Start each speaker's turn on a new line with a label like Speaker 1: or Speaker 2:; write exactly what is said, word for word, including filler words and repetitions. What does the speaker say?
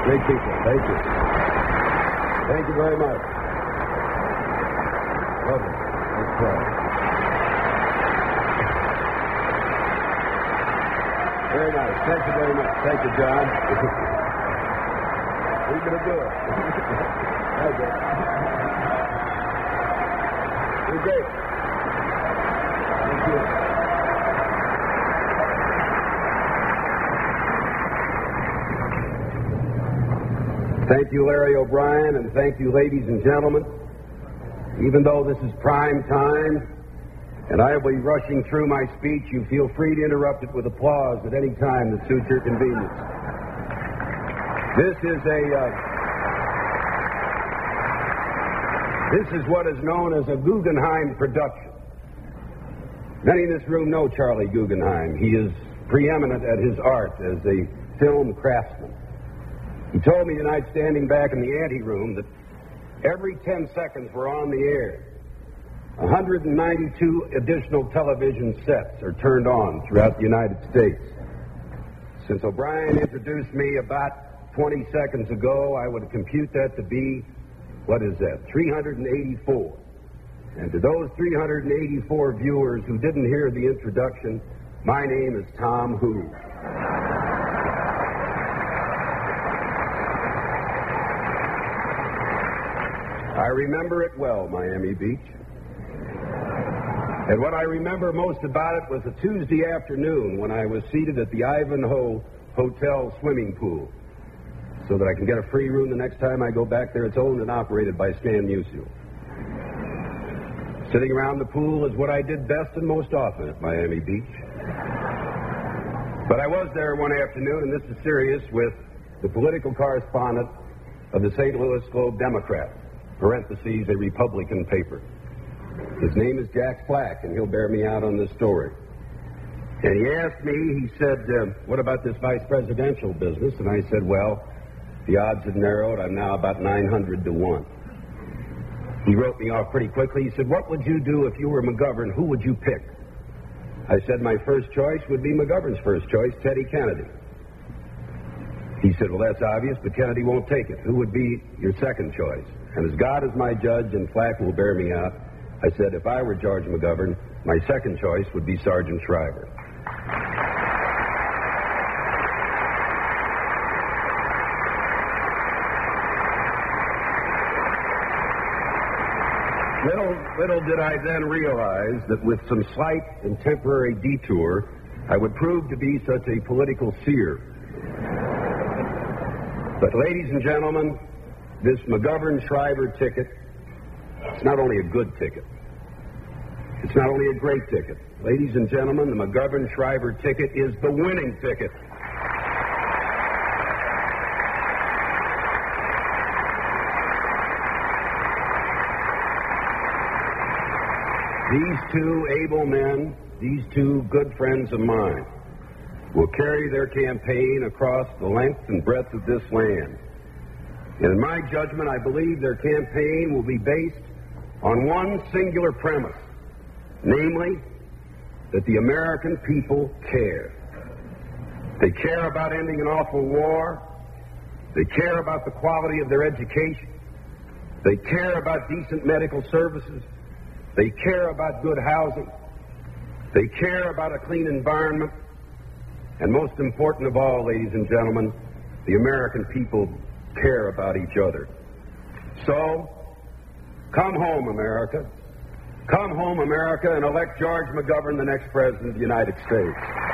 Speaker 1: Great people. Thank you. Thank you very much. Lovely. That's right. Very nice. Thank you very much. Thank you, John. We're going to do it. Okay. You're great. Thank you. Thank you, Larry O'Brien, and thank you, ladies and gentlemen. Even though this is prime time, and I will be rushing through my speech, you feel free to interrupt it with applause at any time that suits your convenience. This is a, uh, this is what is known as a Guggenheim production. Many in this room know Charlie Guggenheim. He is preeminent at his art as a film craftsman. He told me tonight, standing back in the anteroom, that every ten seconds we're on the air. one hundred ninety-two additional television sets are turned on throughout the United States. Since O'Brien introduced me about twenty seconds ago, I would compute that to be, what is that, three hundred eighty-four. And to those three hundred eighty-four viewers who didn't hear the introduction, my name is Tom Who. I remember it well, Miami Beach. And what I remember most about it was a Tuesday afternoon when I was seated at the Ivanhoe Hotel swimming pool so that I can get a free room the next time I go back there. It's owned and operated by Stan Musial. Sitting around the pool is what I did best and most often at Miami Beach. But I was there one afternoon, and this is serious, with the political correspondent of the Saint Louis Globe-Democrat, parentheses, a Republican paper. His name is Jack Flack, and he'll bear me out on this story. And he asked me, he said, uh, what about this vice presidential business? And I said, well, the odds have narrowed. I'm now about nine hundred to one. He wrote me off pretty quickly. He said, what would you do if you were McGovern? Who would you pick? I said, my first choice would be McGovern's first choice, Teddy Kennedy. He said, well, that's obvious, but Kennedy won't take it. Who would be your second choice? And as God is my judge, and Flack will bear me out, I said, if I were George McGovern, my second choice would be Sergeant Shriver. Little, little did I then realize that with some slight and temporary detour, I would prove to be such a political seer. But ladies and gentlemen, this McGovern-Shriver ticket, it's not only a good ticket. It's not only a great ticket. Ladies and gentlemen, the McGovern-Shriver ticket is the winning ticket. These two able men, these two good friends of mine, will carry their campaign across the length and breadth of this land. And in my judgment, I believe their campaign will be based on one singular premise, namely, that the American people care. They care about ending an awful war. They care about the quality of their education. They care about decent medical services. They care about good housing. They care about a clean environment. And most important of all, ladies and gentlemen, the American people care about each other. So, come home, America. Come home, America, and elect George McGovern the next president of the United States.